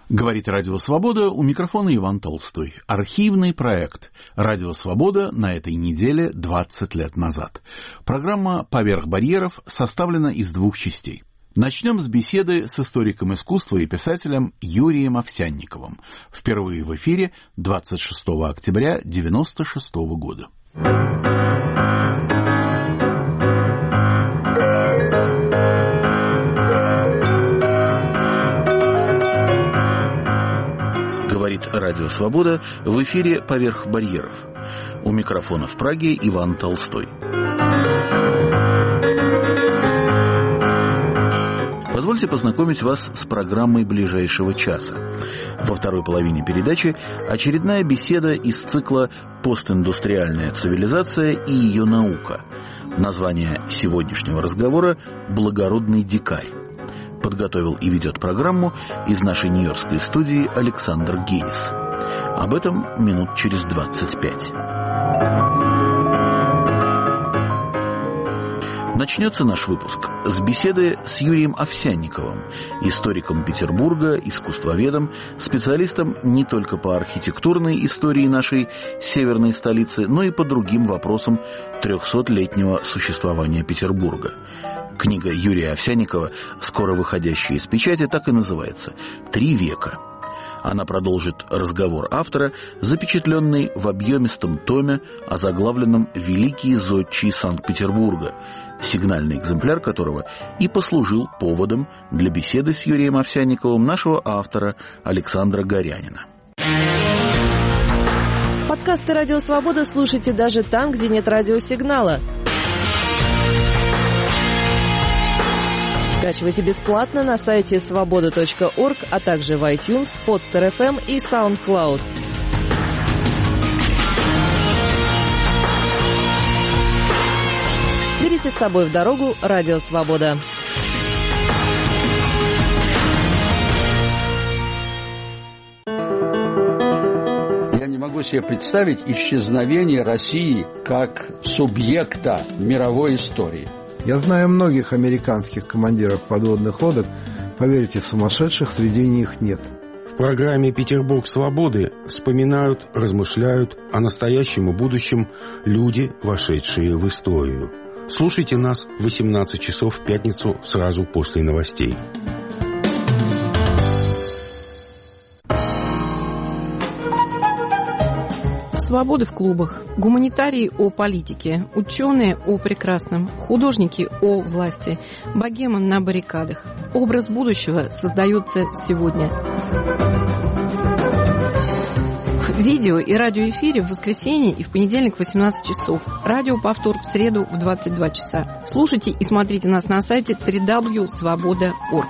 Говорит Радио Свобода, у микрофона Иван Толстой. Архивный проект Радио Свобода на этой неделе 20 лет назад. Программа «Поверх барьеров» составлена из двух частей. Начнем с беседы с историком искусства и писателем Юрием Овсянниковым. Впервые в эфире 26 октября 1996 года. Говорит Радио Свобода, в эфире «Поверх барьеров». У микрофона в Праге Иван Толстой. Позвольте познакомить вас с программой ближайшего часа. Во второй половине передачи очередная беседа из цикла «Постиндустриальная цивилизация и ее наука». Название сегодняшнего разговора «Благородный дикарь». Подготовил и ведет программу из нашей нью-йоркской студии Александр Гейс. Об этом минут через 25. Начнется наш выпуск с беседы с Юрием Овсянниковым, историком Петербурга, искусствоведом, специалистом не только по архитектурной истории нашей северной столицы, но и по другим вопросам 300-летнего существования Петербурга. Книга Юрия Овсянникова, скоро выходящая из печати, так и называется «3 века». Она продолжит разговор автора, запечатленный в объемистом томе, озаглавленном «Великие зодчие Санкт-Петербурга», сигнальный экземпляр которого и послужил поводом для беседы с Юрием Овсянниковым нашего автора Александра Горянина. Подкасты «Радио Свобода» слушайте даже там, где нет радиосигнала. Скачивайте бесплатно на сайте svoboda.org, а также в iTunes, Podster.fm и SoundCloud. Берите с собой в дорогу «Радио Свобода». Я не могу себе представить исчезновение России как субъекта мировой истории. Я знаю многих американских командиров подводных лодок. Поверьте, сумасшедших среди них нет. В программе «Петербург свободы» вспоминают, размышляют о настоящем и будущем люди, вошедшие в историю. Слушайте нас в 18 часов в пятницу сразу после новостей. Свободы в клубах, гуманитарии о политике, ученые о прекрасном, художники о власти, богема на баррикадах. Образ будущего создается сегодня. В видео и радиоэфире в воскресенье и в понедельник в 18 часов. Радиоповтор в среду в 22 часа. Слушайте и смотрите нас на сайте www.svoboda.org.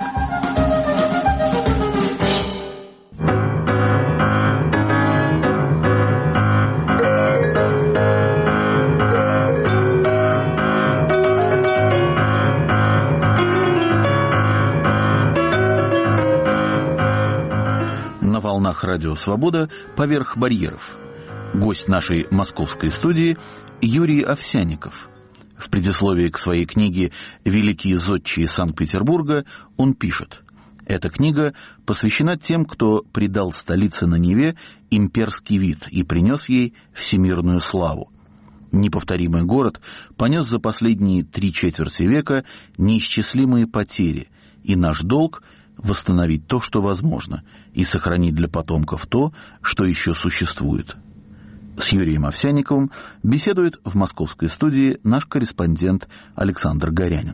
Радио Свобода «Поверх барьеров». Гость нашей московской студии Юрий Овсянников. В предисловии к своей книге «Великие зодчие Санкт-Петербурга» он пишет: «Эта книга посвящена тем, кто придал столице на Неве имперский вид и принес ей всемирную славу. Неповторимый город понес за последние 3/4 века неисчислимые потери, и наш долг — восстановить то, что возможно, и сохранить для потомков то, что еще существует». С Юрием Овсянниковым беседует в московской студии наш корреспондент Александр Горянин.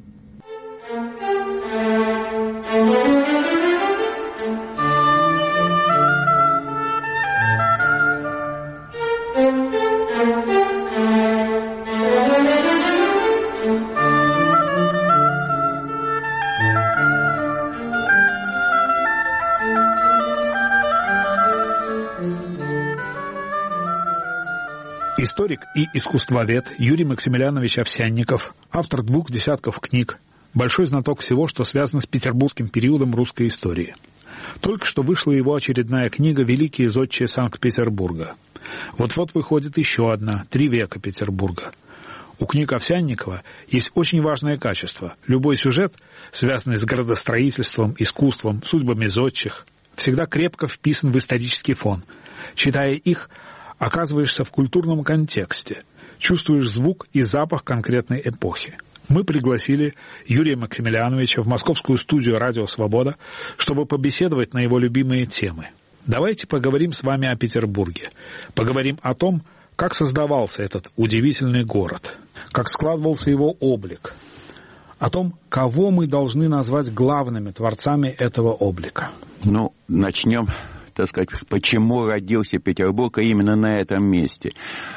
Историк и искусствовед Юрий Максимилианович Овсянников, автор 2 десятков книг, большой знаток всего, что связано с петербургским периодом русской истории. Только что вышла его очередная книга «Великие зодчие Санкт-Петербурга». Вот-вот выходит еще одна «3 века Петербурга». У книг Овсянникова есть очень важное качество. Любой сюжет, связанный с градостроительством, искусством, судьбами зодчих, всегда крепко вписан в исторический фон. Читая их, оказываешься в культурном контексте, чувствуешь звук и запах конкретной эпохи. Мы пригласили Юрия Максимилиановича в московскую студию «Радио Свобода», чтобы побеседовать на его любимые темы. Давайте поговорим с вами о Петербурге. Поговорим о том, как создавался этот удивительный город, как складывался его облик, о том, кого мы должны назвать главными творцами этого облика. Начнем, так сказать, почему родился Петербург именно на этом месте.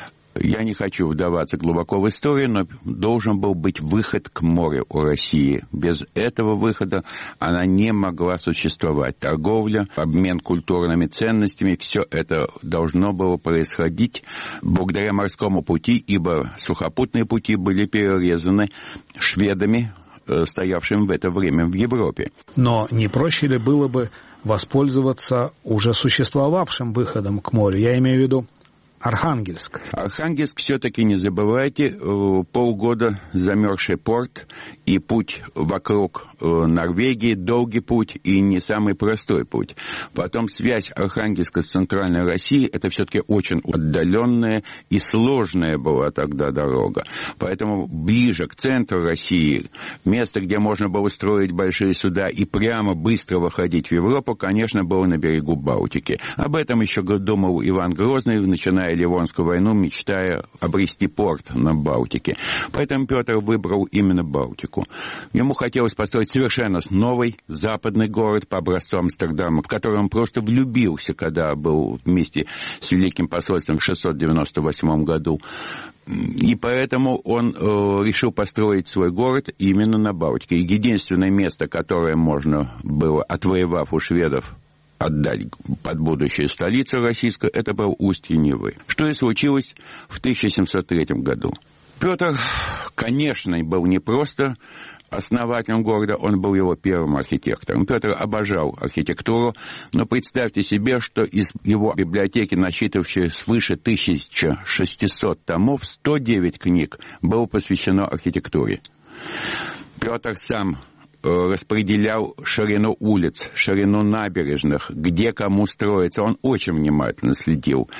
Я не хочу вдаваться глубоко в историю, но должен был быть выход к морю у России. Без этого выхода она не могла существовать. Торговля, обмен культурными ценностями, все это должно было происходить благодаря морскому пути, ибо сухопутные пути были перерезаны шведами, стоявшими в это время в Европе. Но не проще ли было бы воспользоваться уже существовавшим выходом к морю? Я имею в виду Архангельск. Архангельск, все-таки не забывайте, полгода замерзший порт и путь вокруг Норвегии, долгий путь и не самый простой путь. Потом связь Архангельска с центральной Россией, это все-таки очень отдаленная и сложная была тогда дорога. Поэтому ближе к центру России, место, где можно было строить большие суда и прямо быстро выходить в Европу, конечно, было на берегу Балтики. Об этом еще думал Иван Грозный, начиная Ливонскую войну, мечтая обрести порт на Балтике. Поэтому Петр выбрал именно Балтику. Ему хотелось построить совершенно новый западный город по образцу Амстердама, в который он просто влюбился, когда был вместе с Великим посольством в 698 году. И поэтому он решил построить свой город именно на Балтике. И единственное место, которое можно было, отвоевав у шведов, отдать под будущую столицу российскую, это был устье Невы. Что и случилось в 1703 году. Петр, конечно, был не просто основателем города, он был его первым архитектором. Петр обожал архитектуру, но представьте себе, что из его библиотеки, насчитывавшей свыше 1600 томов, 109 книг было посвящено архитектуре. Петр сам распределял ширину улиц, ширину набережных, где кому строиться. Он очень внимательно следил.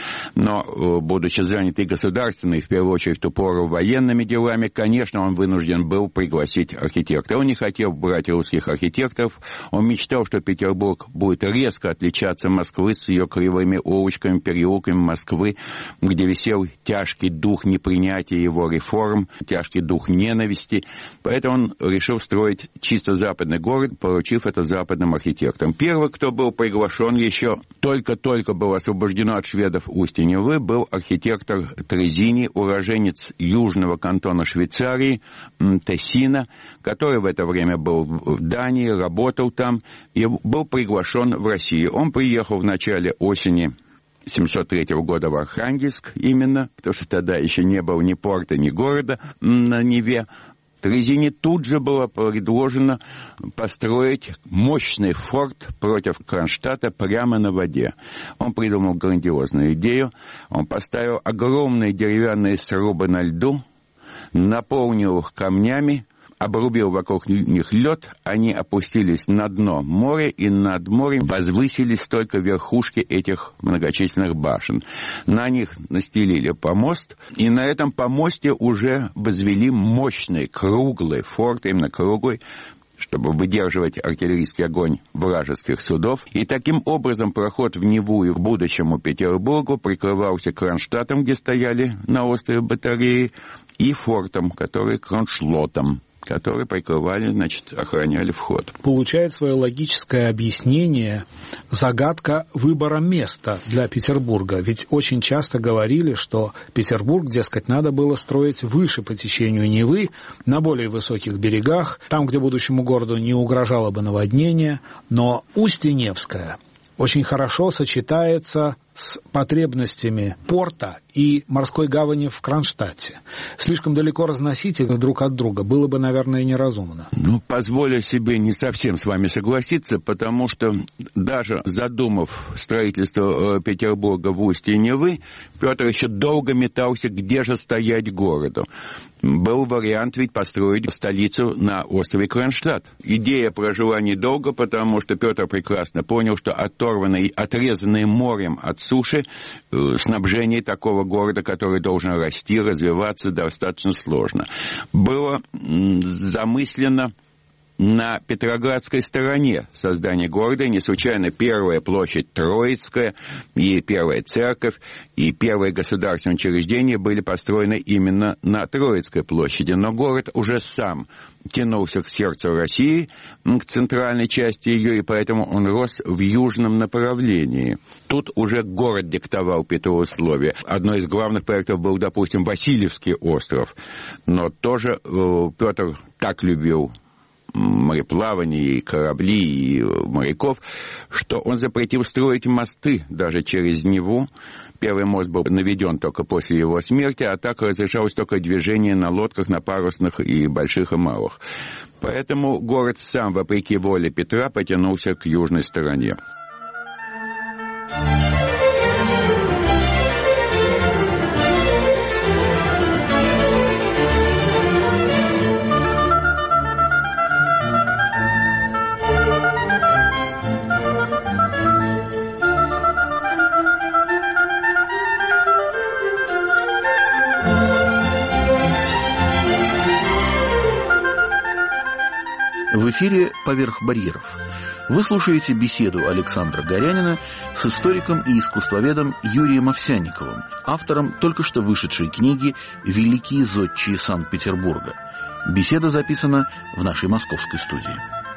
Но, будучи занят и государственной, в первую очередь в ту пору военными делами, конечно, он вынужден был пригласить архитектора. Он не хотел брать русских архитекторов. Он мечтал, что Петербург будет резко отличаться от Москвы с ее кривыми улочками, переулками Москвы, где висел тяжкий дух непринятия его реформ, тяжкий дух ненависти. Поэтому он решил строить чисто западный город, поручив это западным архитекторам. Первый, кто был приглашен, еще только-только был освобождено от шведов устье Невы, был архитектор Трезини, уроженец южного кантона Швейцарии, Тессина, который в это время был в Дании, работал там и был приглашен в Россию. Он приехал в начале осени 703 года в Архангельск именно, потому что тогда еще не было ни порта, ни города на Неве. Трезини тут же было предложено построить мощный форт против Кронштадта прямо на воде. Он придумал грандиозную идею. Он поставил огромные деревянные срубы на льду, наполнил их камнями, обрубил вокруг них лед, они опустились на дно моря, и над морем возвысились только верхушки этих многочисленных башен. На них настелили помост, и на этом помосте уже возвели мощный круглый форт, именно круглый, чтобы выдерживать артиллерийский огонь вражеских судов. И таким образом проход в Неву и к будущему Петербургу прикрывался Кронштадтом, где стояли на острове батареи, и фортом, который Кроншлотом, которые прикрывали, охраняли вход. Получает свое логическое объяснение загадка выбора места для Петербурга. Ведь очень часто говорили, что Петербург, дескать, надо было строить выше по течению Невы, на более высоких берегах, там, где будущему городу не угрожало бы наводнение. Но устье Невское очень хорошо сочетается с потребностями порта и морской гавани в Кронштадте. Слишком далеко разносить их друг от друга было бы, наверное, неразумно. Позволю себе не совсем с вами согласиться, потому что даже задумав строительство Петербурга в устье Невы, Петр еще долго метался, где же стоять городу. Был вариант ведь построить столицу на острове Кронштадт. Идея прожила недолго, потому что Петр прекрасно понял, что оторванный, отрезанный морем от суши, снабжение такого города, который должен расти, развиваться, достаточно сложно. Было замыслено на Петроградской стороне создания города. Не случайно первая площадь Троицкая, и первая церковь, и первые государственные учреждения были построены именно на Троицкой площади. Но город уже сам тянулся к сердцу России, к центральной части ее, и поэтому он рос в южном направлении. Тут уже город диктовал Петру условия. Одно из главных проектов был, допустим, Васильевский остров. Но тоже Петр так любил мореплавание, и корабли, и моряков, что он запретил строить мосты даже через Неву. Первый мост был наведен только после его смерти, а так разрешалось только движение на лодках, на парусных и больших и малых. Поэтому город сам, вопреки воле Петра, потянулся к южной стороне. В эфире «Поверх барьеров». Вы слушаете беседу Александра Горянина с историком и искусствоведом Юрием Овсянниковым, автором только что вышедшей книги «Великие зодчие Санкт-Петербурга». Беседа записана в нашей московской студии.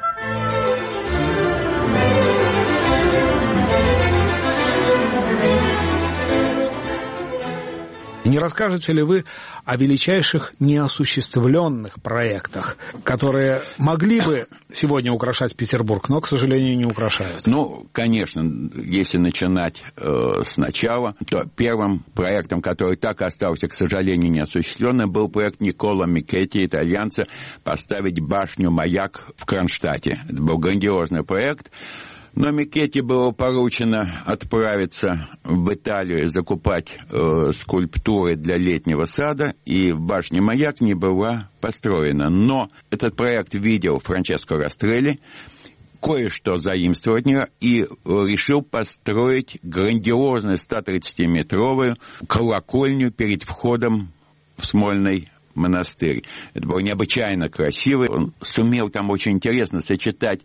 Не расскажете ли вы о величайших неосуществленных проектах, которые могли бы сегодня украшать Петербург, но, к сожалению, не украшают? Конечно, если начинать сначала, то первым проектом, который так и остался, к сожалению, неосуществленным, был проект Никколо Микетти, итальянца, поставить башню-маяк в Кронштадте. Это был грандиозный проект. Но Микетти было поручено отправиться в Италию и закупать скульптуры для летнего сада, и башня-маяк не была построена. Но этот проект видел Франческо Растрелли, кое-что заимствовал от нее и решил построить грандиозную 130-метровую колокольню перед входом в Смольный монастырь. Это было необычайно красиво. Он сумел там очень интересно сочетать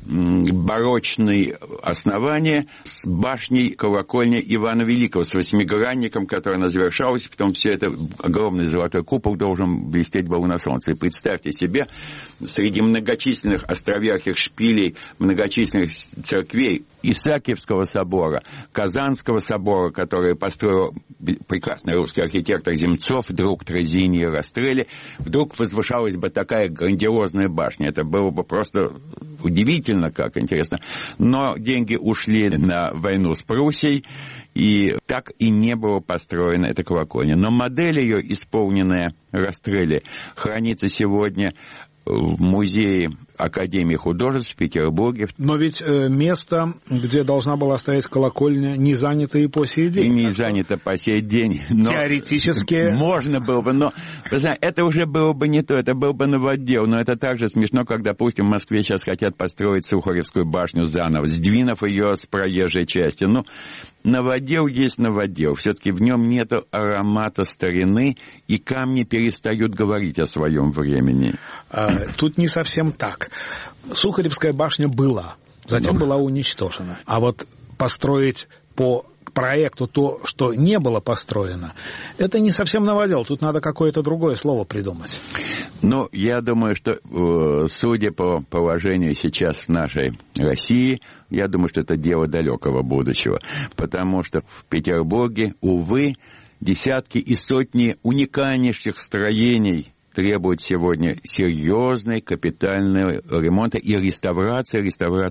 барочные основания с башней колокольни Ивана Великого, с восьмигранником, которая завершалась, потом все это, огромный золотой купол должен блестеть был на солнце. И представьте себе, среди многочисленных островерхих шпилей, многочисленных церквей Исаакиевского собора, Казанского собора, который построил прекрасный русский архитектор Земцов, друг Трезини и Растрелли, вдруг возвышалась бы такая грандиозная башня. Это было бы просто удивительно, как интересно. Но деньги ушли на войну с Пруссией, и так и не было построена эта колокольня. Но модель ее, исполненная Растрелли, хранится сегодня в музее Академии художеств в Петербурге. Но ведь место, где должна была стоять колокольня, не занято и по сей день. И не занято по сей день. Теоретически. Можно было бы, но это уже было бы не то, это был бы новодел. Но это также смешно, как, допустим, в Москве сейчас хотят построить Сухаревскую башню заново, сдвинув ее с проезжей части. Новодел есть новодел. Все-таки в нем нет аромата старины, и камни перестают говорить о своем времени. Тут не совсем так. Сухаревская башня была, затем была уничтожена. А вот построить по проекту то, что не было построено, это не совсем новодел. Тут надо какое-то другое слово придумать. Я думаю, что, судя по положению сейчас в нашей России, я думаю, что это дело далекого будущего. Потому что в Петербурге, увы, десятки и сотни уникальнейших строений требует сегодня серьезной капитального ремонта и реставрации.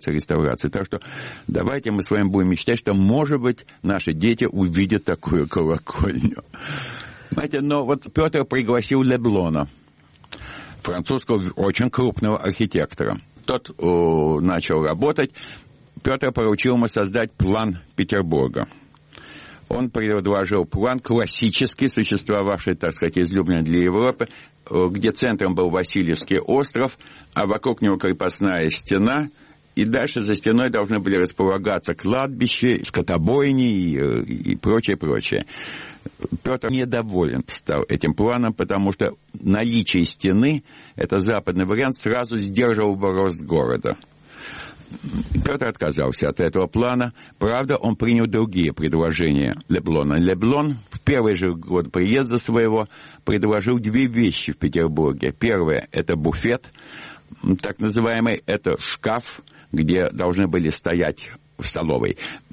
Так что давайте мы с вами будем мечтать, что, может быть, наши дети увидят такую колокольню. Знаете, но вот Петр пригласил Леблона, французского очень крупного архитектора. Тот начал работать. Петр поручил ему создать план Петербурга. Он предложил план классический, существовавший, так сказать, излюбленный для Европы, где центром был Васильевский остров, а вокруг него крепостная стена, и дальше за стеной должны были располагаться кладбища, скотобойни и прочее. Петр недоволен стал этим планом, потому что наличие стены, это западный вариант, сразу сдерживал бы рост города. Петр отказался от этого плана. Правда, он принял другие предложения Леблона. Леблон в первый же год приезда своего предложил две вещи в Петербурге. Первое – это буфет, так называемый, это шкаф, где должны были стоять в столовой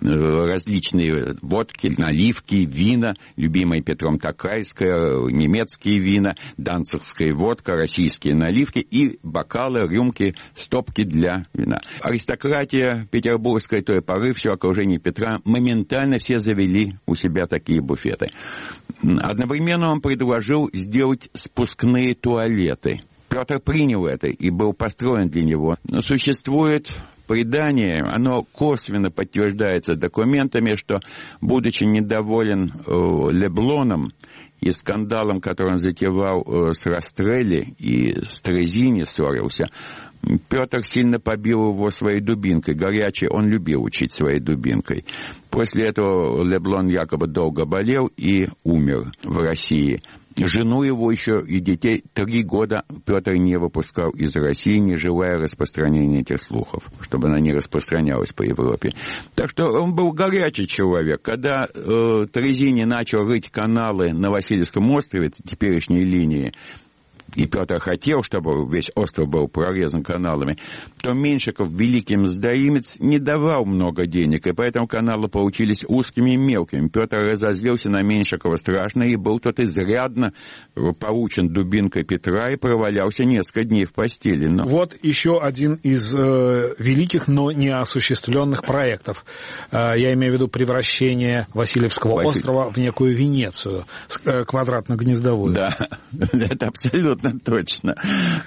различные водки, наливки, вина, любимые Петром Токайская, немецкие вина, данцигская водка, российские наливки и бокалы, рюмки, стопки для вина. Аристократия петербургская той поры, все окружение Петра, моментально все завели у себя такие буфеты. Одновременно он предложил сделать спускные туалеты. Петр принял это и был построен для него. Но существует предание, оно косвенно подтверждается документами, что, будучи недоволен Леблоном и скандалом, который он затевал с Растрелли и с Трезини ссорился, Петр сильно побил его своей дубинкой. Горячий он любил учить своей дубинкой. После этого Леблон якобы долго болел и умер в России. Жену его еще и детей 3 года Петр не выпускал из России, не желая распространения этих слухов, чтобы она не распространялась по Европе. Так что он был горячий человек. Когда Трезини начал рыть каналы на Васильевском острове, теперешней линии, и Петр хотел, чтобы весь остров был прорезан каналами, то Меньшиков, великий мздоимец, не давал много денег, и поэтому каналы получились узкими и мелкими. Петр разозлился на Меньшикова страшно, и был тот изрядно поучен дубинкой Петра и провалялся несколько дней в постели. Но... Вот еще один из великих, но неосуществленных проектов. Я имею в виду превращение Васильевского острова в некую Венецию, квадратно-гнездовую. Да, это абсолютно точно.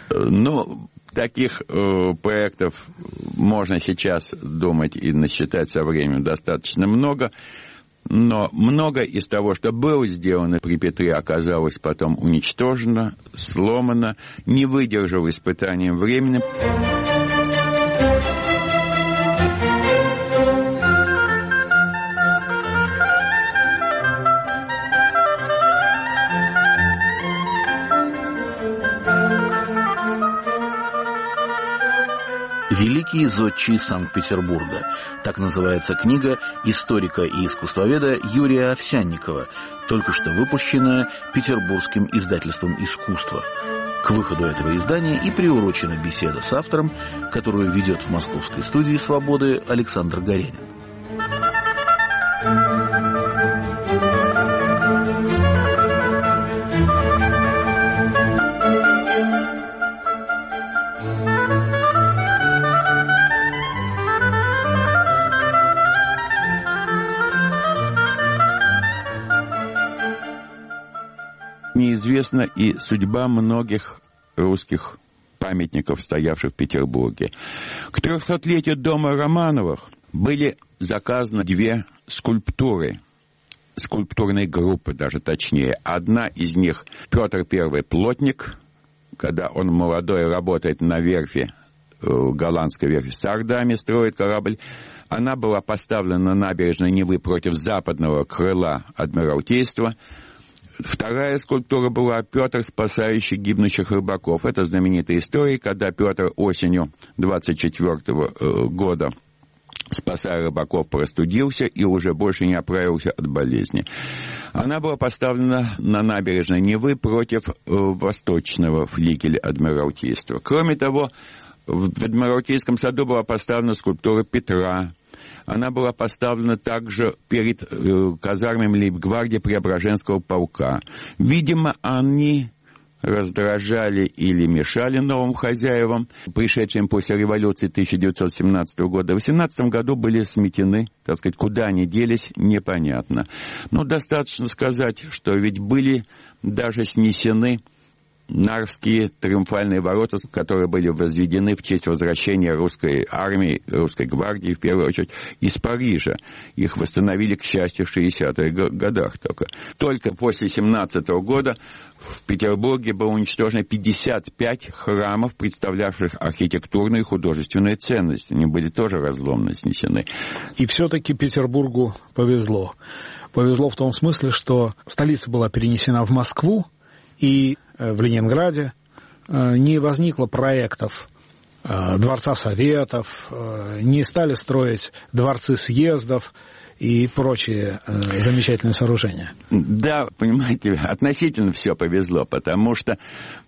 Ну, таких проектов можно сейчас думать и насчитать со временем достаточно много, но много из того, что было сделано при Петре, оказалось потом уничтожено, сломано, не выдержало испытаниям времени. «Великие зодчие Санкт-Петербурга». Так называется книга историка и искусствоведа Юрия Овсянникова, только что выпущенная Петербургским издательством «Искусство». К выходу этого издания и приурочена беседа с автором, которую ведет в московской студии «Свободы» Александр Горенин. Неизвестна и судьба многих русских памятников, стоявших в Петербурге. К 300-летию дома Романовых были заказаны 2 скульптуры, скульптурные группы даже точнее. Одна из них Петр I плотник, когда он молодой работает на верфи, голландской верфи Сардаме, строит корабль. Она была поставлена на набережной Невы против западного крыла Адмиралтейства. Вторая скульптура была Петр, спасающий гибнущих рыбаков. Это знаменитая история, когда Петр осенью 24 года, спасая рыбаков, простудился и уже больше не оправился от болезни. Она была поставлена на набережной Невы против восточного флигеля Адмиралтейства. Кроме того, в Адмиралтейском саду была поставлена скульптура Петра. Она была поставлена также перед казармами лейб-гвардии Преображенского полка. Видимо, они раздражали или мешали новым хозяевам, пришедшим после революции 1917 года. В 1918 году были сметены, так сказать, куда они делись, непонятно. Но достаточно сказать, что ведь были даже снесены Нарвские триумфальные ворота, которые были возведены в честь возвращения русской армии, русской гвардии, в первую очередь, из Парижа. Их восстановили, к счастью, в 60-х годах только. Только после 1917 года в Петербурге было уничтожено 55 храмов, представлявших архитектурную и художественную ценность. Они были тоже разломно снесены. И все-таки Петербургу повезло. Повезло в том смысле, что столица была перенесена в Москву, и в Ленинграде не возникло проектов Дворца Советов, не стали строить дворцы съездов и прочие замечательные сооружения. Да, понимаете, относительно все повезло, потому что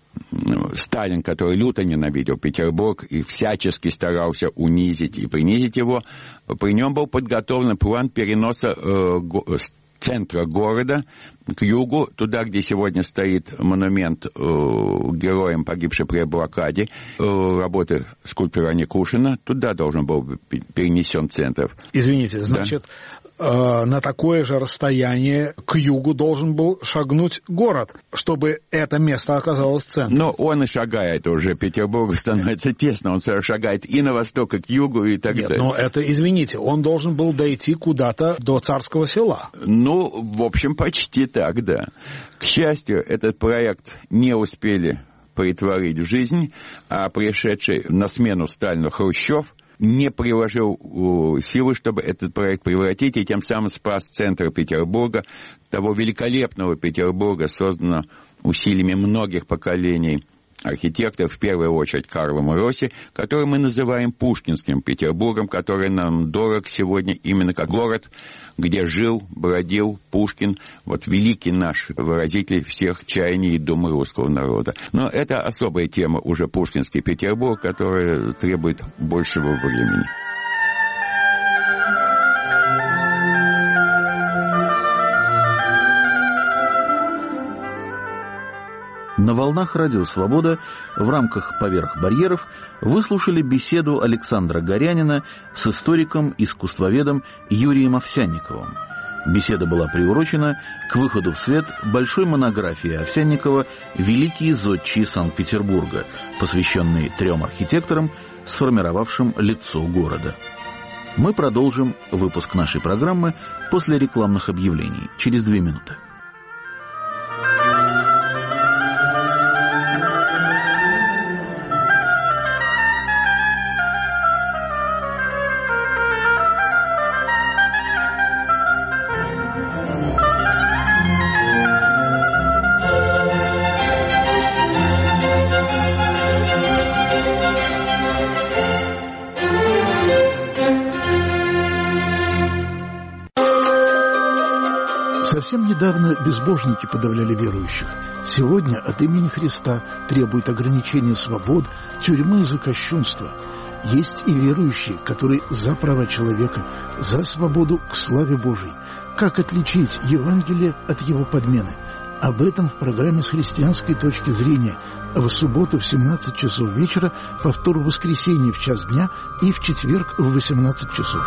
Сталин, который люто ненавидел Петербург и всячески старался унизить и принизить его, при нем был подготовлен план переноса центра города к югу, туда, где сегодня стоит монумент героям, погибшим при блокаде, работы скульптора Никушина, туда должен был перенесен центр. Извините, значит, на такое же расстояние к югу должен был шагнуть город, чтобы это место оказалось центром. Но он и шагает уже, Петербургу становится тесно, он шагает и на восток, и к югу, и так далее. Нет, но это, извините, он должен был дойти куда-то до Царского Села. Ну, в общем, почти так, да. К счастью, этот проект не успели претворить в жизнь, а пришедший на смену Сталину Хрущев не приложил силы, чтобы этот проект превратить, и тем самым спас центр Петербурга, того великолепного Петербурга, созданного усилиями многих поколений архитекторов, в первую очередь Карлом Росси, который мы называем Пушкинским Петербургом, который нам дорог сегодня именно как город, где жил, бродил Пушкин, вот великий наш выразитель всех чаяний и дум русского народа. Но это особая тема, уже Пушкинский Петербург, которая требует большего времени. На волнах Радио Свобода в рамках «Поверх барьеров» выслушали беседу Александра Горянина с историком-искусствоведом Юрием Овсянниковым. Беседа была приурочена к выходу в свет большой монографии Овсянникова «Великие зодчие Санкт-Петербурга», посвященной 3 архитекторам, сформировавшим лицо города. Мы продолжим выпуск нашей программы после рекламных объявлений через 2 минуты. Совсем недавно безбожники подавляли верующих. Сегодня от имени Христа требуют ограничения свобод, тюрьмы за кощунство. Есть и верующие, которые за права человека, за свободу к славе Божией. Как отличить Евангелие от его подмены? Об этом в программе «С христианской точки зрения». В субботу в 17 часов вечера, повтор в воскресенье в час дня и в четверг в 18 часов.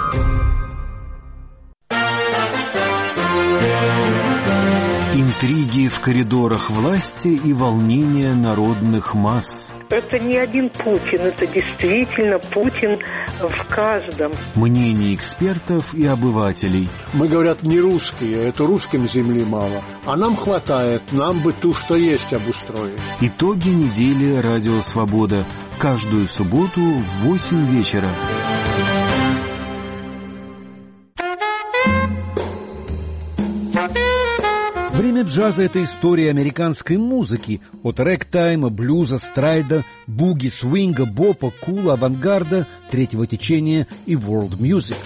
Интриги в коридорах власти и волнения народных масс. Это не один Путин, это действительно Путин в каждом. Мнения экспертов и обывателей. Мы, говорят, не русские, это русским земли мало. А нам хватает, нам бы ту, что есть, обустроить. Итоги недели «Радио Свобода». Каждую субботу в 8 вечера. Время джаза – это история американской музыки. От рэгтайма, блюза, страйда, буги, свинга, бопа, кула, авангарда, третьего течения и world music.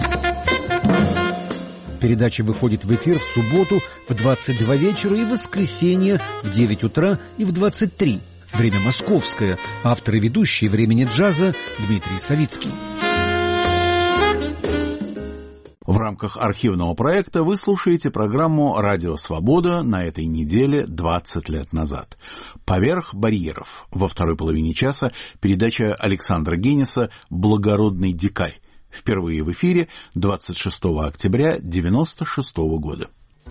Передача выходит в эфир в субботу в 22 вечера и в воскресенье в 9 утра и в 23. Время московское. Автор и ведущий «Времени джаза» Дмитрий Савицкий. В рамках архивного проекта вы слушаете программу «Радио Свобода» на этой неделе 20 лет назад. «Поверх барьеров». Во второй половине часа передача Александра Генеса «Благородный дикарь». Впервые в эфире 26 октября 1996 года.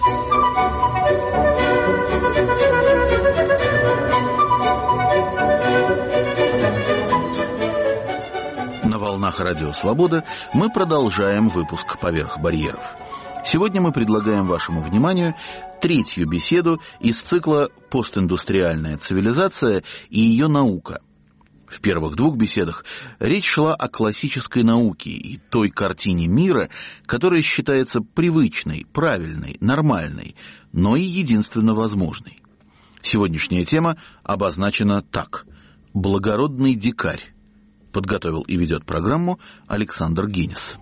На волнах «Радио Свобода» мы продолжаем выпуск «Поверх барьеров». Сегодня мы предлагаем вашему вниманию третью беседу из цикла «Постиндустриальная цивилизация и ее наука». В первых двух беседах речь шла о классической науке и той картине мира, которая считается привычной, правильной, нормальной, но и единственно возможной. Сегодняшняя тема обозначена так: «Благородный дикарь». Подготовил и ведет программу Александр Генес.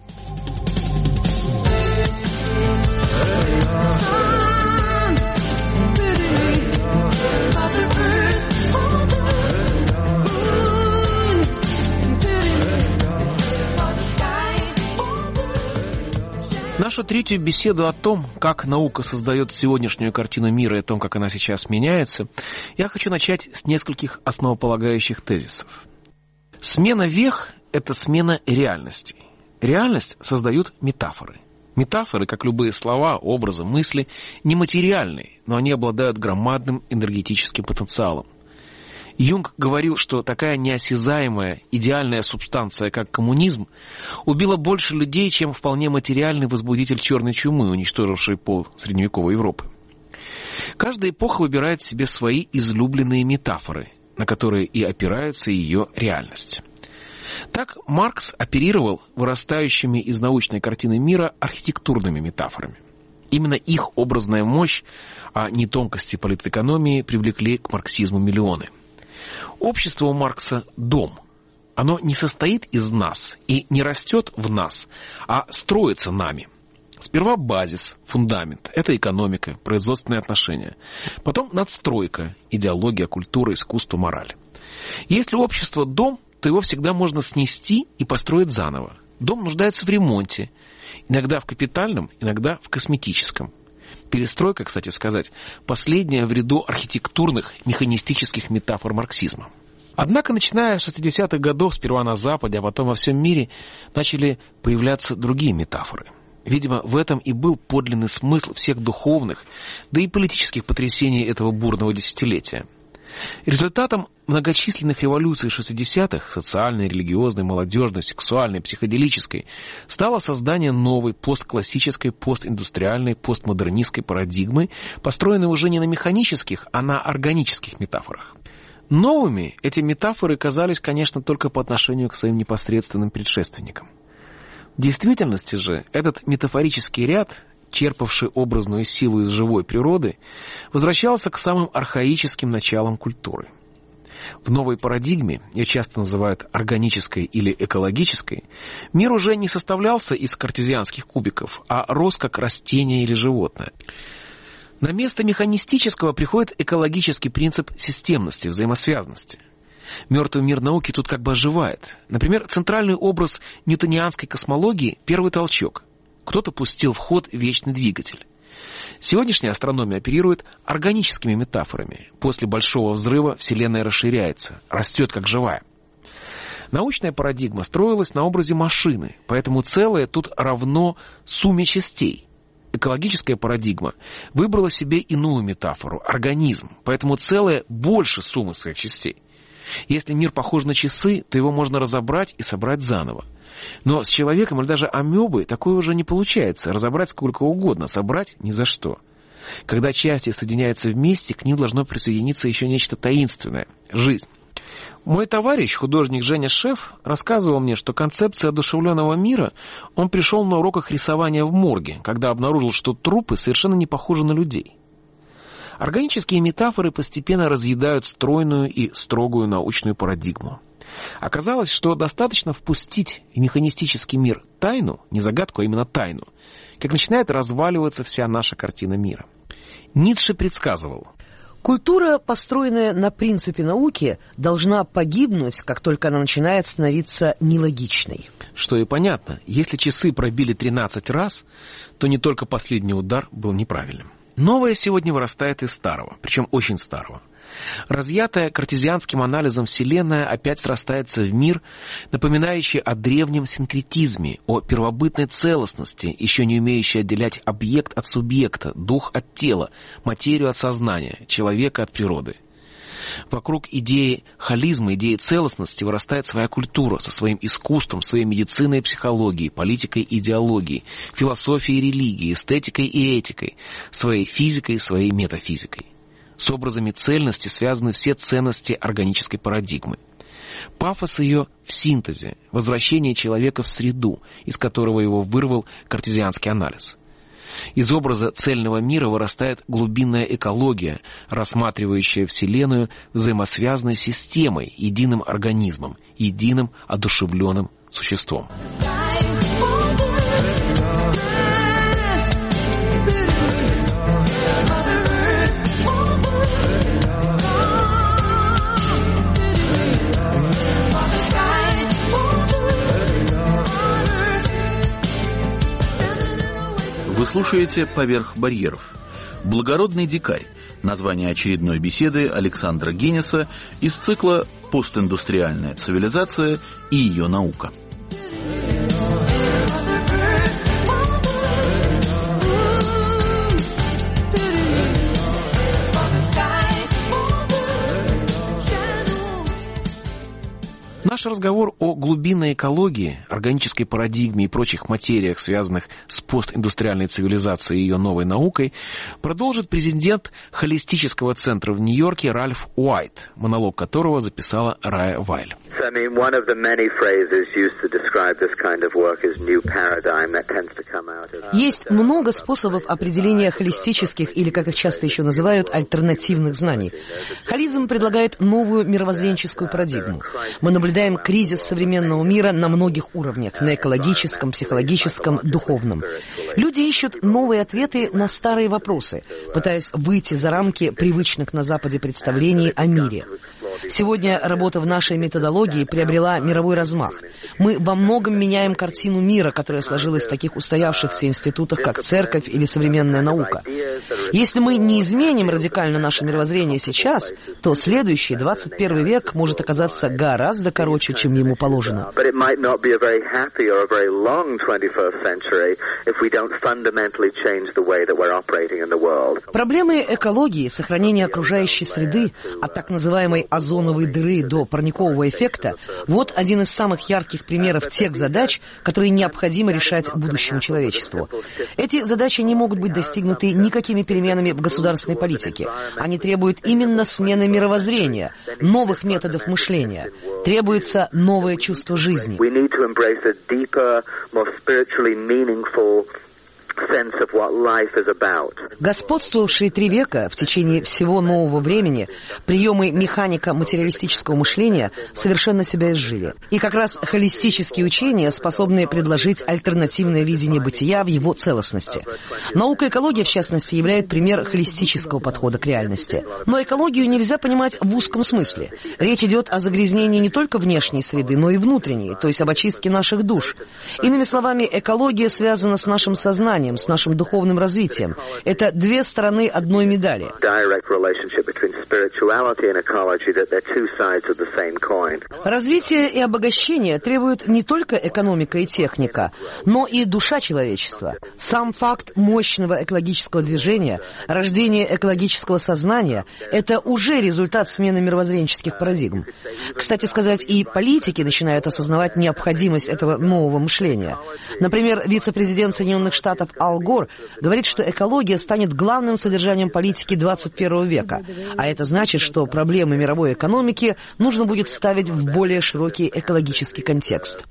Нашу третью беседу о том, как наука создает сегодняшнюю картину мира и о том, как она сейчас меняется, я хочу начать с нескольких основополагающих тезисов. Смена вех – это смена реальностей. Реальность создают метафоры. Метафоры, как любые слова, образы, мысли, нематериальны, но они обладают громадным энергетическим потенциалом. Юнг говорил, что такая неосязаемая, идеальная субстанция, как коммунизм, убила больше людей, чем вполне материальный возбудитель черной чумы, уничтоживший пол средневековой Европы. Каждая эпоха выбирает себе свои излюбленные метафоры, на которые и опирается ее реальность. Так Маркс оперировал вырастающими из научной картины мира архитектурными метафорами. Именно их образная мощь, а не тонкости политэкономии, привлекли к марксизму миллионы. Общество у Маркса – дом. Оно не состоит из нас и не растет в нас, а строится нами. Сперва базис, фундамент – это экономика, производственные отношения. Потом надстройка, идеология, культура, искусство, мораль. Если общество – дом, то его всегда можно снести и построить заново. Дом нуждается в ремонте, иногда в капитальном, иногда в косметическом. Перестройка, кстати сказать, последняя в ряду архитектурных, механистических метафор марксизма. Однако, начиная с 60-х годов, сперва на Западе, а потом во всем мире, начали появляться другие метафоры. Видимо, в этом и был подлинный смысл всех духовных, да и политических потрясений этого бурного десятилетия. Результатом многочисленных революций 60-х, социальной, религиозной, молодежной, сексуальной, психоделической, стало создание новой постклассической, постиндустриальной, постмодернистской парадигмы, построенной уже не на механических, а на органических метафорах. Новыми эти метафоры казались, конечно, только по отношению к своим непосредственным предшественникам. В действительности же этот метафорический ряд, черпавший образную силу из живой природы, возвращался к самым архаическим началам культуры. В новой парадигме, ее часто называют органической или экологической, мир уже не составлялся из картезианских кубиков, а рос как растение или животное. На место механистического приходит экологический принцип системности, взаимосвязанности. Мертвый мир науки тут как бы оживает. Например, центральный образ ньютонианской космологии – первый толчок. Кто-то пустил в ход вечный двигатель. Сегодняшняя астрономия оперирует органическими метафорами. После Большого взрыва Вселенная расширяется, растет как живая. Научная парадигма строилась на образе машины, поэтому целое тут равно сумме частей. Экологическая парадигма выбрала себе иную метафору – организм, поэтому целое больше суммы своих частей. Если мир похож на часы, то его можно разобрать и собрать заново. Но с человеком или даже амебой такое уже не получается. Разобрать сколько угодно, собрать ни за что. Когда части соединяются вместе, к ним должно присоединиться еще нечто таинственное – жизнь. Мой товарищ, художник Женя Шеф, рассказывал мне, что концепция одушевленного мира он пришел на уроках рисования в морге, когда обнаружил, что трупы совершенно не похожи на людей. Органические метафоры постепенно разъедают стройную и строгую научную парадигму. Оказалось, что достаточно впустить в механистический мир тайну, не загадку, а именно тайну, как начинает разваливаться вся наша картина мира. Ницше предсказывал: Культура, построенная на принципе науки, должна погибнуть, как только она начинает становиться нелогичной. Что и понятно. Если часы пробили 13 раз, то не только последний удар был неправильным. Новое сегодня вырастает из старого, причем очень старого. Разъятая картезианским анализом Вселенная опять срастается в мир, напоминающий о древнем синкретизме, о первобытной целостности, еще не умеющей отделять объект от субъекта, дух от тела, материю от сознания, человека от природы. Вокруг идеи холизма, идеи целостности вырастает своя культура со своим искусством, своей медициной и психологией, политикой и идеологией, философией и религией, эстетикой и этикой, своей физикой и своей метафизикой. С образами цельности связаны все ценности органической парадигмы. Пафос ее в синтезе, возвращение человека в среду, из которого его вырвал картезианский анализ. Из образа цельного мира вырастает глубинная экология, рассматривающая Вселенную взаимосвязанной системой, единым организмом, единым одушевленным существом. Вы слушаете «Поверх барьеров». «Благородный дикарь» – название очередной беседы Александра Гиннеса из цикла «Постиндустриальная цивилизация и ее наука». Наш разговор о глубинной экологии, органической парадигме и прочих материях, связанных с постиндустриальной цивилизацией и ее новой наукой, продолжит президент холистического центра в Нью-Йорке Ральф Уайт, монолог которого записала Рая Вайль. Есть много способов определения холистических, или, как их часто еще называют, альтернативных знаний. Холизм предлагает новую мировоззренческую парадигму. Мы наблюдаем кризис современного мира на многих уровнях, на экологическом, психологическом, духовном. Люди ищут новые ответы на старые вопросы, пытаясь выйти за рамки привычных на Западе представлений о мире. Сегодня работа в нашей методологии приобрела мировой размах. Мы во многом меняем картину мира, которая сложилась в таких устоявшихся институтах, как церковь или современная наука. Если мы не изменим радикально наше мировоззрение сейчас, то следующий, 21 век, может оказаться гораздо короче, чем ему положено. Проблемы экологии, сохранения окружающей среды, от так называемой озоновой дыры до парникового эффекта, вот один из самых ярких примеров тех задач, которые необходимо решать будущему человечеству. Эти задачи не могут быть достигнуты никакими переменами в государственной политике. Они требуют именно смены мировоззрения, новых методов мышления. Требуется новое чувство жизни. Господствовавшие 3 века в течение всего нового времени приемы механико-материалистического мышления совершенно себя изжили. И как раз холистические учения способны предложить альтернативное видение бытия в его целостности. Наука экологии, в частности, является пример холистического подхода к реальности. Но экологию нельзя понимать в узком смысле. Речь идет о загрязнении не только внешней среды, но и внутренней, то есть об очистке наших душ. Иными словами, экология связана с нашим сознанием, с нашим духовным развитием. Это 2 стороны одной медали. Развитие и обогащение требуют не только экономика и техника, но и душа человечества. Сам факт мощного экологического движения, рождения экологического сознания – это уже результат смены мировоззренческих парадигм. Кстати сказать, и политики начинают осознавать необходимость этого нового мышления. Например, вице-президент Соединенных Штатов Ал Гор говорит, что экология станет главным содержанием политики 21 века. А это значит, что проблемы мировой экономики нужно будет ставить в более широкий экологический контекст.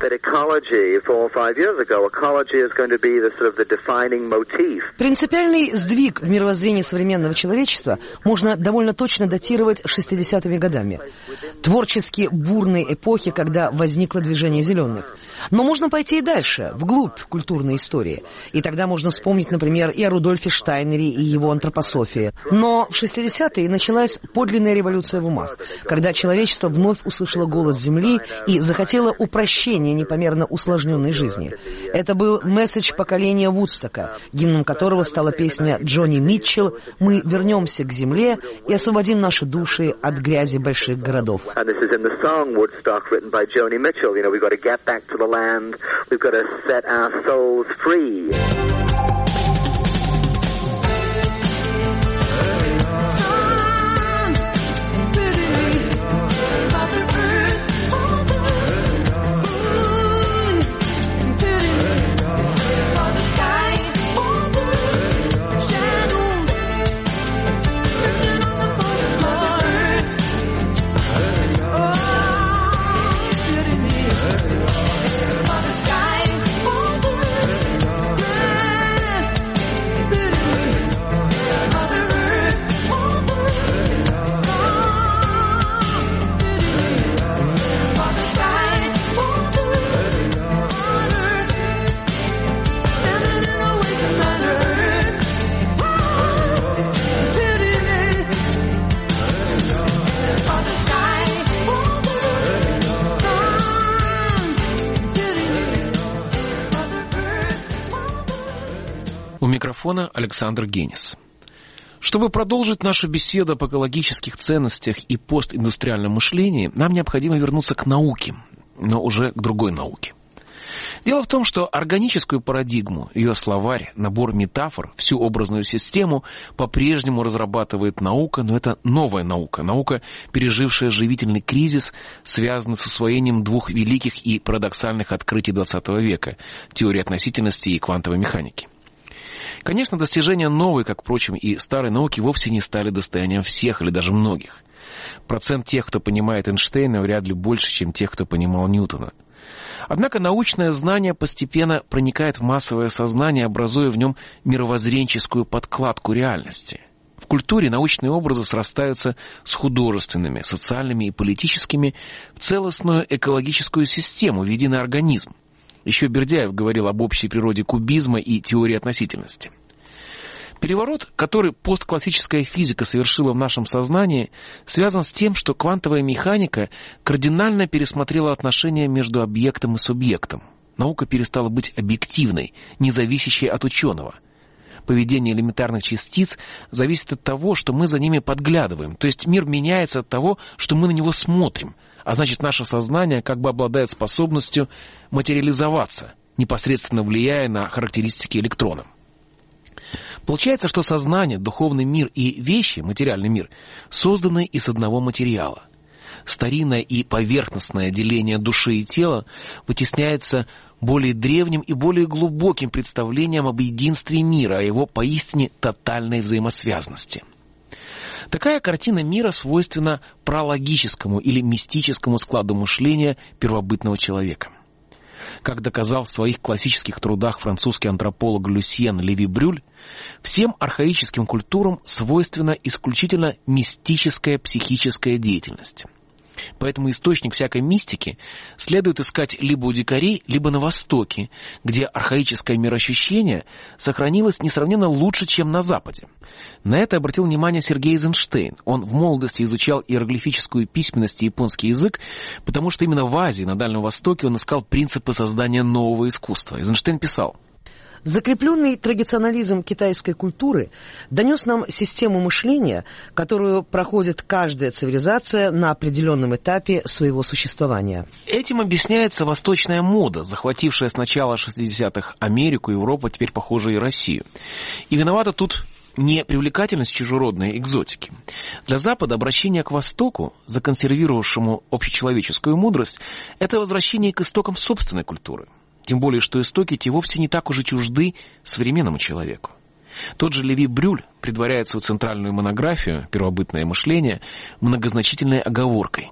Принципиальный сдвиг в мировоззрении современного человечества можно довольно точно датировать 60-ми годами. творчески бурной эпохи, когда возникло движение зеленых. Но можно пойти и дальше, вглубь культурной истории. И тогда можно вспомнить, например, и о Рудольфе Штайнере и его антропософии. Но в 60-е началась подлинная революция в умах, когда человечество вновь услышало голос Земли и захотело упрощения непомерно усложненной жизни. Это был месседж поколения Вудстока, гимном которого стала песня Джонни Митчелл «Мы вернемся к Земле и освободим наши души от грязи больших городов». Land. We've got to set our souls free. Микрофона Александр Генис. Чтобы продолжить нашу беседу об экологических ценностях и постиндустриальном мышлении, нам необходимо вернуться к науке, но уже к другой науке. Дело в том, что органическую парадигму, ее словарь, набор метафор, всю образную систему по-прежнему разрабатывает наука, но это новая наука, наука, пережившая живительный кризис, связанный с усвоением двух великих и парадоксальных открытий XX века – теории относительности и квантовой механики. Конечно, достижения новой, как, впрочем, и старой науки вовсе не стали достоянием всех или даже многих. Процент тех, кто понимает Эйнштейна, вряд ли больше, чем тех, кто понимал Ньютона. Однако научное знание постепенно проникает в массовое сознание, образуя в нем мировоззренческую подкладку реальности. В культуре научные образы срастаются с художественными, социальными и политическими в целостную экологическую систему, в единый организм. Еще Бердяев говорил об общей природе кубизма и теории относительности. Переворот, который постклассическая физика совершила в нашем сознании, связан с тем, что квантовая механика кардинально пересмотрела отношения между объектом и субъектом. Наука перестала быть объективной, независящей от ученого. Поведение элементарных частиц зависит от того, что мы за ними подглядываем, то есть мир меняется от того, что мы на него смотрим. А значит, наше сознание как бы обладает способностью материализоваться, непосредственно влияя на характеристики электрона. Получается, что сознание, духовный мир и вещи, материальный мир, созданы из одного материала. Старинное и поверхностное деление души и тела вытесняется более древним и более глубоким представлением об единстве мира, о его поистине тотальной взаимосвязанности. Такая картина мира свойственна прологическому или мистическому складу мышления первобытного человека. Как доказал в своих классических трудах французский антрополог Люсьен Леви-Брюль, всем архаическим культурам свойственна исключительно мистическая психическая деятельность. Поэтому источник всякой мистики следует искать либо у дикарей, либо на Востоке, где архаическое мироощущение сохранилось несравненно лучше, чем на Западе. На это обратил внимание Сергей Эйзенштейн. Он в молодости изучал иероглифическую письменность и японский язык, потому что именно в Азии, на Дальнем Востоке, он искал принципы создания нового искусства. Эйзенштейн писал: закрепленный традиционализм китайской культуры донес нам систему мышления, которую проходит каждая цивилизация на определенном этапе своего существования. Этим объясняется восточная мода, захватившая с начала 60-х Америку, Европу, теперь, похоже, и Россию. И виновата тут не привлекательность чужеродной экзотики. Для Запада обращение к Востоку, законсервировавшему общечеловеческую мудрость, это возвращение к истокам собственной культуры. Тем более, что истоки эти вовсе не так уже чужды современному человеку. Тот же Леви-Брюль предваряет свою центральную монографию «Первобытное мышление» многозначительной оговоркой.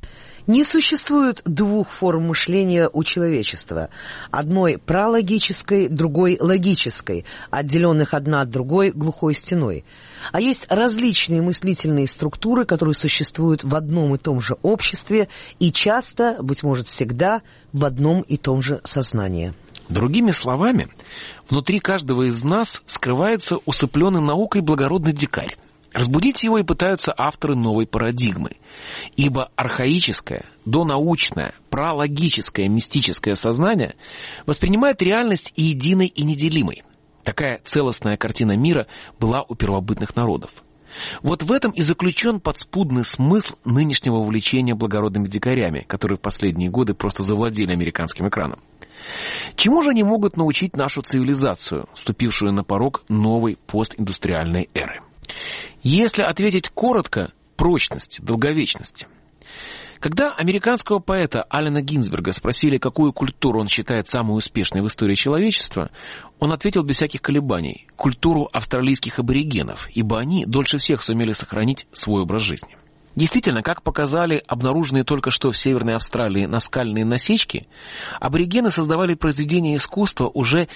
Не существует двух форм мышления у человечества. Одной прологической, другой логической, отделенных одна от другой глухой стеной. А есть различные мыслительные структуры, которые существуют в одном и том же обществе и часто, быть может всегда, в одном и том же сознании. Другими словами, внутри каждого из нас скрывается усыпленный наукой благородный дикарь. Разбудить его и пытаются авторы новой парадигмы. Ибо архаическое, донаучное, прологическое, мистическое сознание воспринимает реальность и единой, и неделимой. Такая целостная картина мира была у первобытных народов. Вот в этом и заключен подспудный смысл нынешнего увлечения благородными дикарями, которые в последние годы просто завладели американским экраном. Чему же они могут научить нашу цивилизацию, вступившую на порог новой постиндустриальной эры? Если ответить коротко, прочности, долговечности. Когда американского поэта Аллена Гинзберга спросили, какую культуру он считает самой успешной в истории человечества, он ответил без всяких колебаний – культуру австралийских аборигенов, ибо они дольше всех сумели сохранить свой образ жизни. Действительно, как показали обнаруженные только что в Северной Австралии наскальные насечки, аборигены создавали произведения искусства уже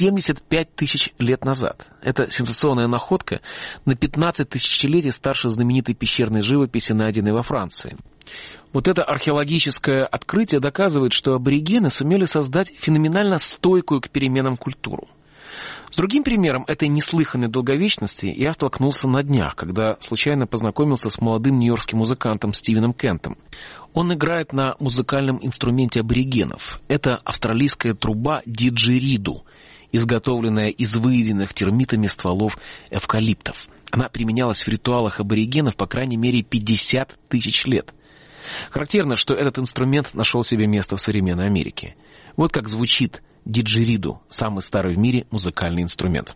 75 тысяч лет назад. Это сенсационная находка на 15 тысячелетий старше знаменитой пещерной живописи, найденной во Франции. Вот это археологическое открытие доказывает, что аборигены сумели создать феноменально стойкую к переменам культуру. С другим примером этой неслыханной долговечности я столкнулся на днях, когда случайно познакомился с молодым нью-йоркским музыкантом Стивеном Кентом. Он играет на музыкальном инструменте аборигенов. Это австралийская труба диджериду, изготовленная из выеденных термитами стволов эвкалиптов. Она применялась в ритуалах аборигенов по крайней мере 50 тысяч лет. Характерно, что этот инструмент нашел себе место в современной Америке. Вот как звучит диджериду, самый старый в мире музыкальный инструмент.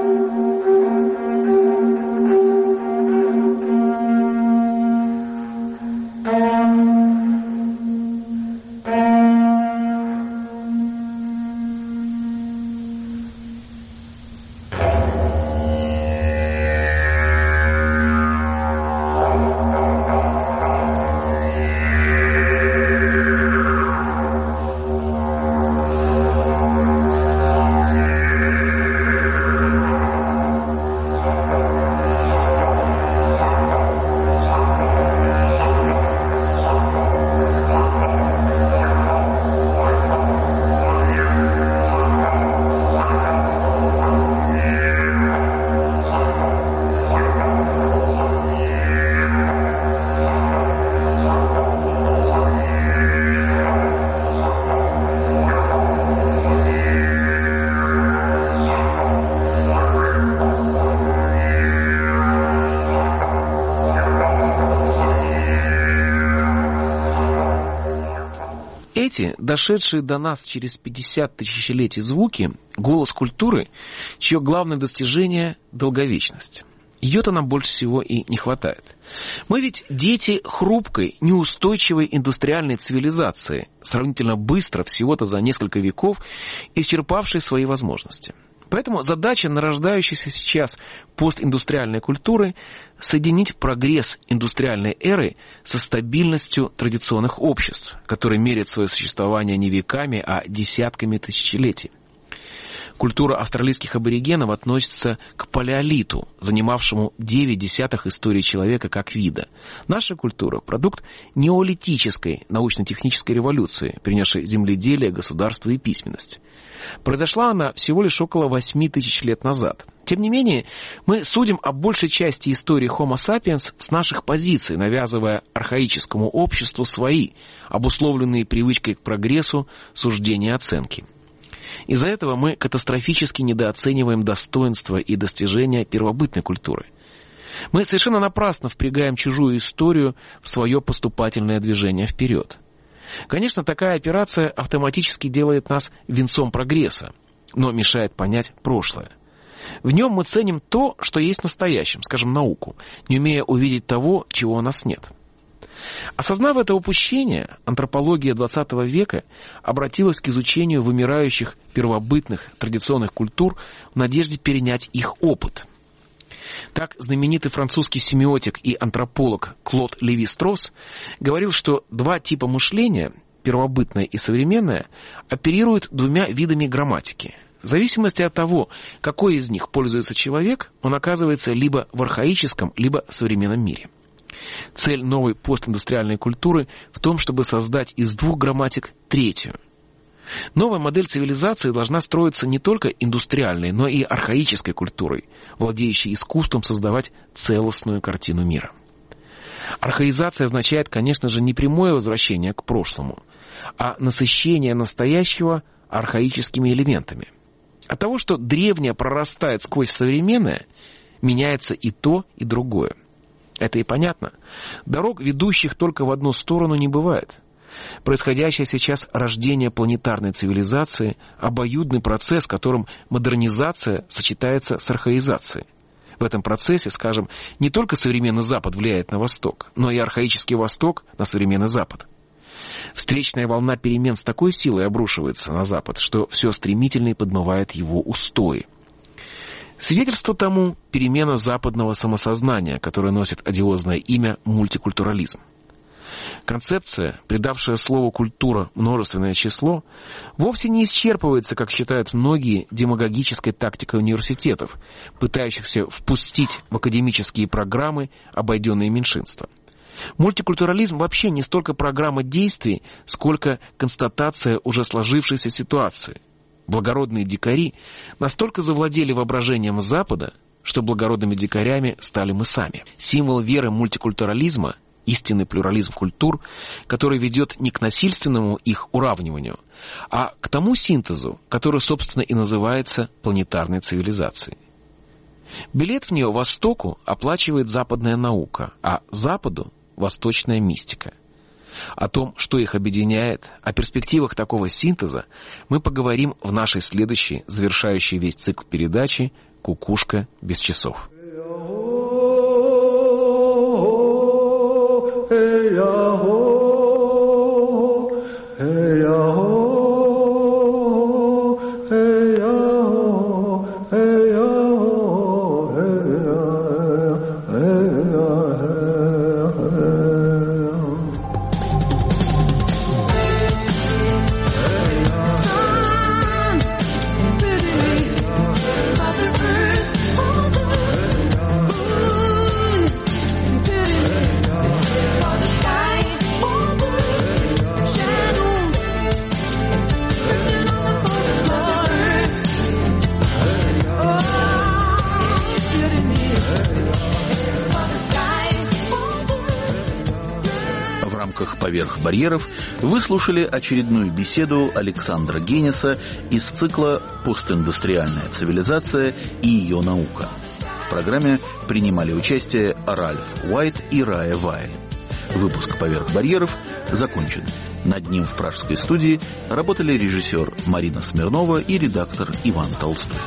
Эти, дошедшие до нас через 50 тысячелетий звуки, голос культуры, чье главное достижение – долговечность. Ее-то нам больше всего и не хватает. Мы ведь дети хрупкой, неустойчивой индустриальной цивилизации, сравнительно быстро, всего-то за несколько веков, исчерпавшей свои возможности. Поэтому задача нарождающейся сейчас постиндустриальной культуры – соединить прогресс индустриальной эры со стабильностью традиционных обществ, которые меряют свое существование не веками, а десятками тысячелетий. Культура австралийских аборигенов относится к палеолиту, занимавшему 9 десятых истории человека как вида. Наша культура – продукт неолитической научно-технической революции, принесшей земледелие, государство и письменность. Произошла она всего лишь около 8 тысяч лет назад. Тем не менее, мы судим о большей части истории Homo sapiens с наших позиций, навязывая архаическому обществу свои, обусловленные привычкой к прогрессу, суждения и оценки. Из-за этого мы катастрофически недооцениваем достоинства и достижения первобытной культуры. Мы совершенно напрасно впрягаем чужую историю в свое поступательное движение вперед. Конечно, такая операция автоматически делает нас венцом прогресса, но мешает понять прошлое. В нем мы ценим то, что есть в настоящем, скажем, науку, не умея увидеть того, чего у нас нет. Осознав это упущение, антропология XX века обратилась к изучению вымирающих первобытных традиционных культур в надежде перенять их опыт. Так знаменитый французский семиотик и антрополог Клод Леви-Стросс говорил, что два типа мышления, первобытное и современное, оперируют двумя видами грамматики. В зависимости от того, какой из них пользуется человек, он оказывается либо в архаическом, либо в современном мире. Цель новой постиндустриальной культуры в том, чтобы создать из двух грамматик третью. Новая модель цивилизации должна строиться не только индустриальной, но и архаической культурой, владеющей искусством создавать целостную картину мира. Архаизация означает, конечно же, не прямое возвращение к прошлому, а насыщение настоящего архаическими элементами. От того, что древнее прорастает сквозь современное, меняется и то, и другое. Это и понятно. Дорог, ведущих только в одну сторону, не бывает. Происходящее сейчас рождение планетарной цивилизации – обоюдный процесс, в котором модернизация сочетается с архаизацией. В этом процессе, скажем, не только современный Запад влияет на Восток, но и архаический Восток на современный Запад. Встречная волна перемен с такой силой обрушивается на Запад, что все стремительнее подмывает его устои. Свидетельство тому – перемена западного самосознания, которое носит одиозное имя мультикультурализм. Концепция, придавшая слову «культура» множественное число, вовсе не исчерпывается, как считают многие, демагогической тактикой университетов, пытающихся впустить в академические программы обойденные меньшинства. Мультикультурализм вообще не столько программа действий, сколько констатация уже сложившейся ситуации. Благородные дикари настолько завладели воображением Запада, что благородными дикарями стали мы сами. Символ веры мультикультурализма – истинный плюрализм культур, который ведет не к насильственному их уравниванию, а к тому синтезу, который, собственно, и называется планетарной цивилизацией. Билет в нее Востоку оплачивает западная наука, а Западу – восточная мистика. О том, что их объединяет, о перспективах такого синтеза мы поговорим в нашей следующей, завершающей весь цикл передачи «Кукушка без часов». «Поверх барьеров» вы слушали очередную беседу Александра Генеса из цикла «Постиндустриальная цивилизация и ее наука». В программе принимали участие Ральф Уайт и Рая Вайль. Выпуск «Поверх барьеров» закончен. Над ним в пражской студии работали режиссер Марина Смирнова и редактор Иван Толстой.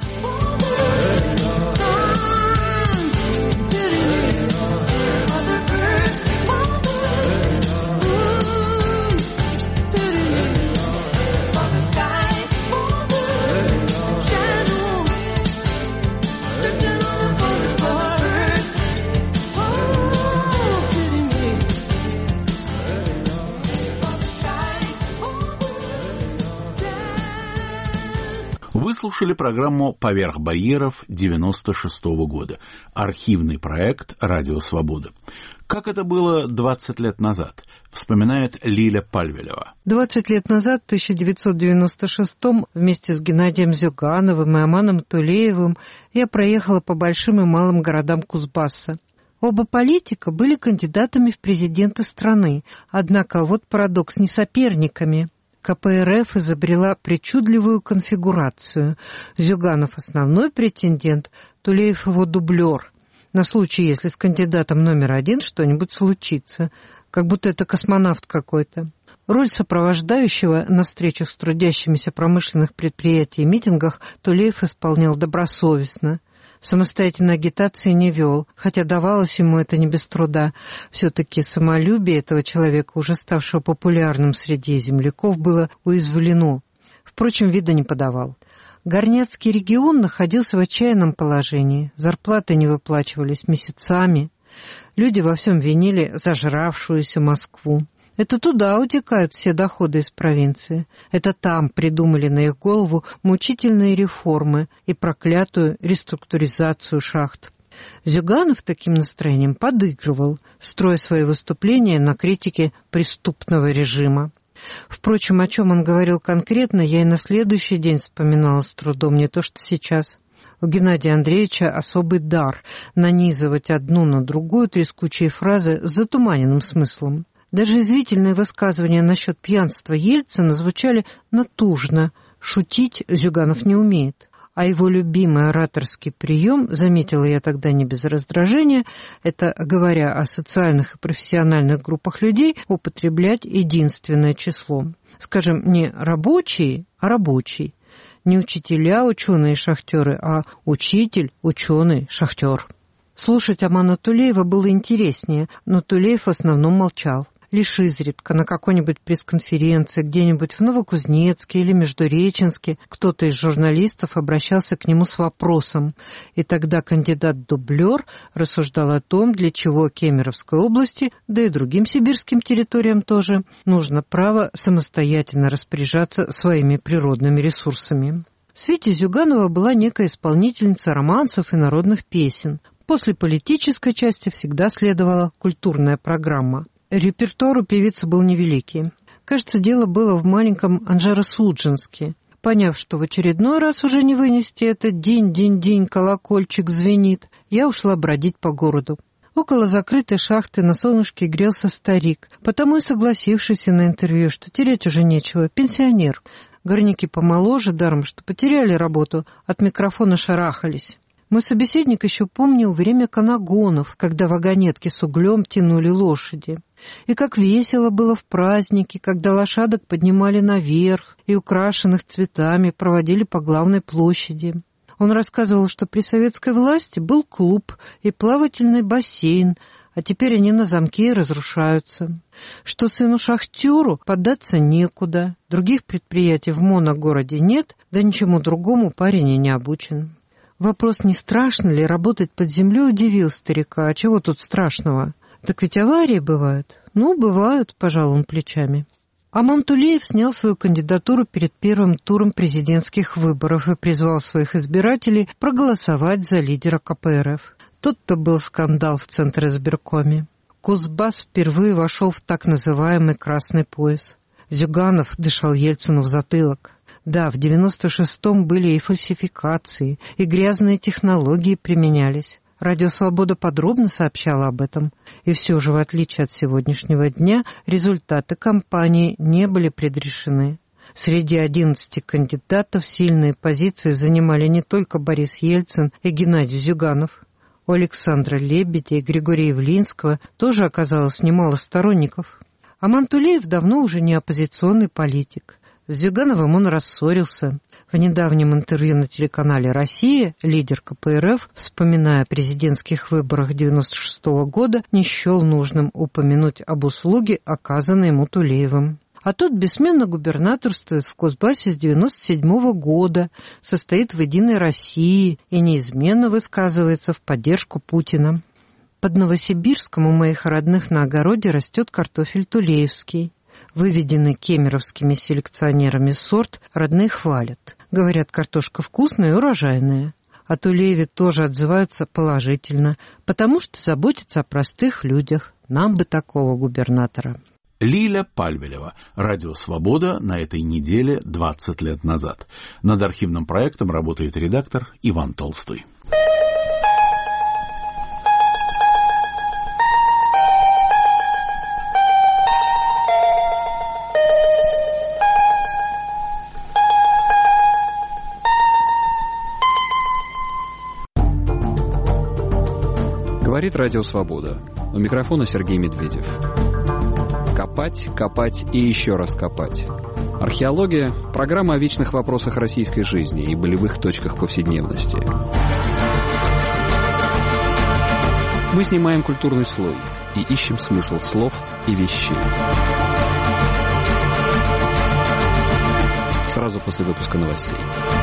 Вы слушали программу «Поверх барьеров» 96-го года. Архивный проект «Радио Свобода». Как это было 20 лет назад, вспоминает Лиля Пальвелева. 20 лет назад, в 1996-м, вместе с Геннадием Зюгановым и Аманом Тулеевым я проехала по большим и малым городам Кузбасса. Оба политика были кандидатами в президенты страны, однако вот парадокс, не соперниками. КПРФ изобрела причудливую конфигурацию. Зюганов – основной претендент, Тулеев – его дублер. На случай, если с кандидатом номер один что-нибудь случится, как будто это космонавт какой-то. Роль сопровождающего на встречах с трудящимися промышленных предприятий и митингах Тулеев исполнял добросовестно. Самостоятельной агитации не вел, хотя давалось ему это не без труда. Все-таки самолюбие этого человека, уже ставшего популярным среди земляков, было уязвлено. Впрочем, вида не подавал. Горняцкий регион находился в отчаянном положении. Зарплаты не выплачивались месяцами. Люди во всем винили зажравшуюся Москву. Это туда утекают все доходы из провинции. Это там придумали на их голову мучительные реформы и проклятую реструктуризацию шахт. Зюганов таким настроением подыгрывал, строя свои выступления на критике преступного режима. Впрочем, о чем он говорил конкретно, я и на следующий день вспоминала с трудом, не то что сейчас. У Геннадия Андреевича особый дар нанизывать одну на другую трескучие фразы с затуманенным смыслом. Даже извительные высказывания насчет пьянства Ельцина звучали натужно. Шутить Зюганов не умеет. А его любимый ораторский прием, заметила я тогда не без раздражения, это, говоря о социальных и профессиональных группах людей, употреблять единственное число. Скажем, не рабочие, а рабочий. Не учителя, ученые, шахтеры, а учитель, ученый, шахтер. Слушать Амана Тулеева было интереснее, но Тулеев в основном молчал. Лишь изредка на какой-нибудь пресс-конференции где-нибудь в Новокузнецке или Междуреченске кто-то из журналистов обращался к нему с вопросом, и тогда кандидат-дублер рассуждал о том, для чего Кемеровской области, да и другим сибирским территориям тоже, нужно право самостоятельно распоряжаться своими природными ресурсами. В свете Зюганова была некая исполнительница романсов и народных песен. После политической части всегда следовала культурная программа. Репертуар у певицы был невеликий. Кажется, дело было в маленьком Анжеро-Судженске. Поняв, что в очередной раз уже не вынести это «динь-динь-динь, колокольчик звенит», я ушла бродить по городу. Около закрытой шахты на солнышке грелся старик, потому и согласившийся на интервью, что терять уже нечего, пенсионер. Горняки помоложе, даром что потеряли работу, от микрофона шарахались. Мой собеседник еще помнил время канагонов, когда вагонетки с углем тянули лошади. И как весело было в праздники, когда лошадок поднимали наверх и украшенных цветами проводили по главной площади. Он рассказывал, что при советской власти был клуб и плавательный бассейн, а теперь они на замке и разрушаются. Что сыну-шахтеру податься некуда, других предприятий в моногороде нет, да ничему другому парень и не обучен. Вопрос, не страшно ли работать под землей, удивил старика. А чего тут страшного? Так ведь аварии бывают. Ну, бывают, пожал он плечами. Аман Тулеев снял свою кандидатуру перед первым туром президентских выборов и призвал своих избирателей проголосовать за лидера КПРФ. Тут-то был скандал в Центризбиркоме. Кузбасс впервые вошел в так называемый «красный пояс». Зюганов дышал Ельцину в затылок. Да, в 96-м были и фальсификации, и грязные технологии применялись. Радио «Свобода» подробно сообщала об этом. И все же, в отличие от сегодняшнего дня, результаты кампании не были предрешены. Среди 11 кандидатов сильные позиции занимали не только Борис Ельцин и Геннадий Зюганов. У Александра Лебедя и Григория Явлинского тоже оказалось немало сторонников. Аман Тулеев давно уже не оппозиционный политик. С Зюгановым он рассорился. В недавнем интервью на телеканале «Россия» лидер КПРФ, вспоминая о президентских выборах 96-го года, не счел нужным упомянуть об услуге, оказанной ему Тулеевым. А тот бессменно губернаторствует в Кузбассе с 97-го года, состоит в «Единой России» и неизменно высказывается в поддержку Путина. Под Новосибирском у моих родных на огороде растет картофель тулеевский. Выведенный кемеровскими селекционерами сорт родные хвалят. Говорят, картошка вкусная и урожайная. О Тулееве тоже отзываются положительно, потому что заботятся о простых людях. Нам бы такого губернатора. Лиля Пальвелева. Радио «Свобода» на этой неделе 20 лет назад. Над архивным проектом работает редактор Иван Толстой. Говорит Радио «Свобода». У микрофона Сергей Медведев. Копать, копать и еще раз копать. Археология – программа о вечных вопросах российской жизни и болевых точках повседневности. Мы снимаем культурный слой и ищем смысл слов и вещей. сразу после выпуска новостей.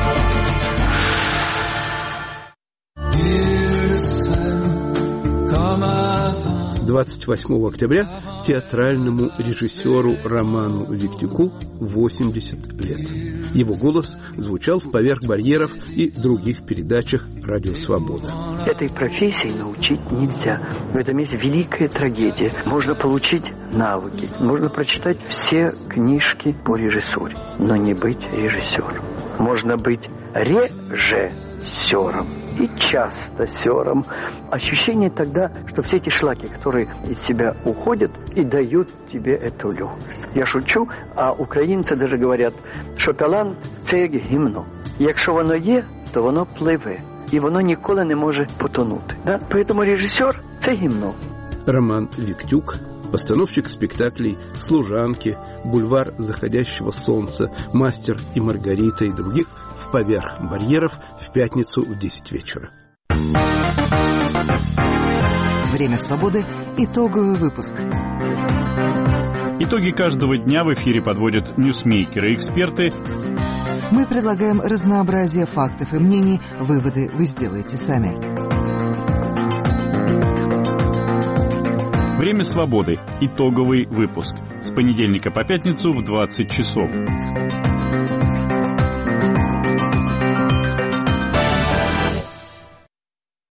28 октября театральному режиссеру Роману Виктюку 80 лет. Его голос звучал в «Поверх барьеров» и других передачах «Радио Свобода». Этой профессии научить нельзя. В этом есть великая трагедия. Можно получить навыки, можно прочитать все книжки по режиссуре, но не быть режиссером. Можно быть режиссером и часто сёром. Ощущение тогда, что все эти шлаки, которые из тебя уходят и дают тебе эту легкость. Я шучу, а українці даже говорят, що талант – це як гімно. Якщо воно є, то воно пливе. І воно ніколи не може потонути. Да? Поэтому режиссер – це гімно. Роман Виктюк, постановщик спектаклей «Служанки», «Бульвар заходящего солнца», «Мастер и Маргарита» и других в «Поверх барьеров» в пятницу в 10 вечера. Время свободы. Итоговый выпуск. Итоги каждого дня в эфире подводят ньюсмейкеры и эксперты. Мы предлагаем разнообразие фактов и мнений. Выводы вы сделаете сами. Время свободы. Итоговый выпуск. С понедельника по пятницу в 20 часов.